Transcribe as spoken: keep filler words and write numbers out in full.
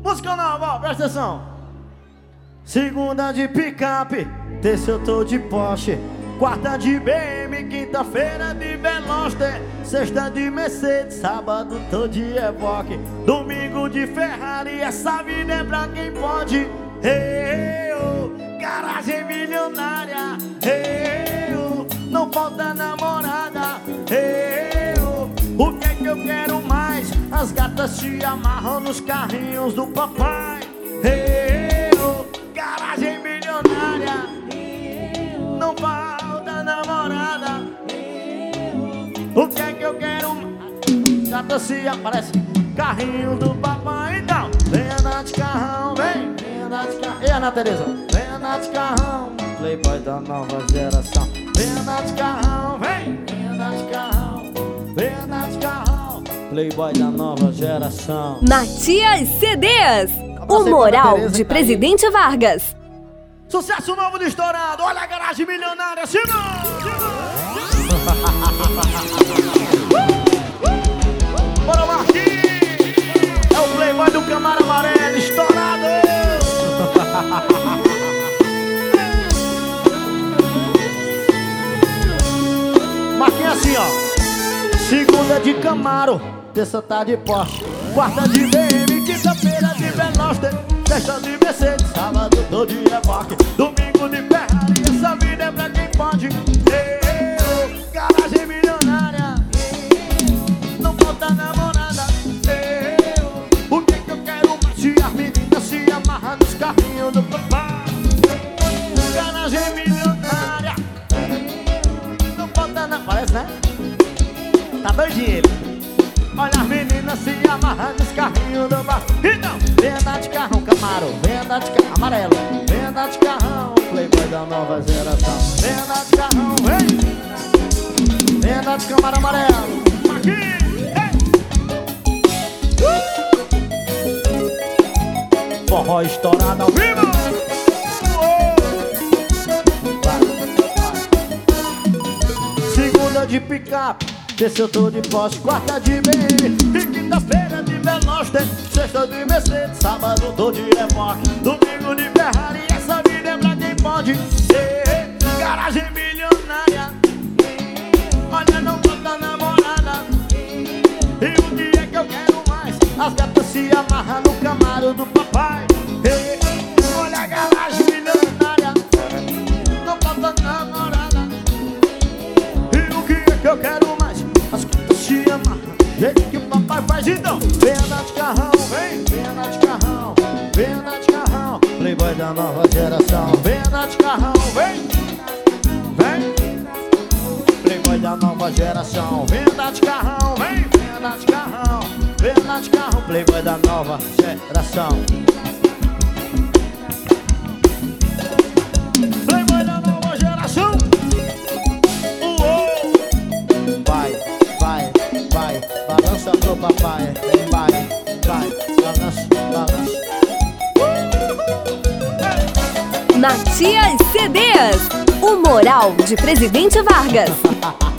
Música nova, presta atenção. Segunda de picape, terça eu tô de Porsche, quarta de B M, quinta-feira de Veloster, sexta de Mercedes, sábado tô de Evoque, domingo de Ferrari, essa vida é pra quem pode. Hey, oh, garagem milionária. Hey, oh, não falta namorada. Hey, oh, o que é que eu quero mais? As gatas se amarram nos carrinhos do papai. Hey, oh, garagem milionária. Não falta namorada. O que é que eu quero mais? Gatas se aparecem, carrinho do papai. Então, vem andar de carrão, vem. Vem andar de carrão. E Ana Tereza? Vem andar de carrão, playboy da nova geração. Vem andar de carrão, vem. Vem andar de carrão, vem andar de carrão, playboy da nova geração. Matias C Ds, o moral de Presidente Vargas. Sucesso novo de estourado, olha a garagem milionária, Simão! Bora, Marquinhos! É o playboy do Camaro Amarelo, estourado! Marquinhos assim, ó. Segunda de Camaro, terça tá de Porsche, quarta de B M, quinta-feira de Veloster, sexta de Mercedes, sábado tô de Evoque, domingo de Ferrari, essa vida é pra quem pode. Eu, garagem milionária, não falta namorada. Eu, o que que eu quero mais? Se as meninas se amarram nos carrinhos do papai. Garagem milionária, não falta namorada. Parece, né? Tá doidinho ele. Olha as meninas se amarrando nos carrinhos do bar. Então, vem andar de carrão, Camaro, vem andar de carrão amarelo, vem andar de carrão, playboy da nova geração. Vem andar de carrão, vem. Vem andar de Camaro amarelo. Aqui, hey. uh. Forró estourado ao vivo. Vai, vai. Segunda de picape, terça eu tô de Porsche, quarta de B M, e quinta-feira de Veloster, sexta de Mercedes, sábado tô de Evoque, domingo de Ferrari, essa vida é pra quem pode. Ei, garagem milionária, olha, não falta namorada. E o que é que eu quero mais? As gatas se amarram no Camaro do papai. Ei, olha a garagem milionária, não falta namorada. E o que é que eu quero mais? As gatas se amarram, jeito que o papai faz. Então, vem andar de carrão, vem. Vem andar de carrão, vem andar de carrão, playboy da nova geração. Vem andar de carrão, vem. Vem, playboy da nova geração. Vem andar de carrão, vem. Vem andar de carrão, vem andar de carrão, playboy da nova geração. Playboy da nova geração. Vai, vai, vai, balança pro papai. Vai, vai, balança, balança. Matias C Ds, o moral de Presidente Vargas.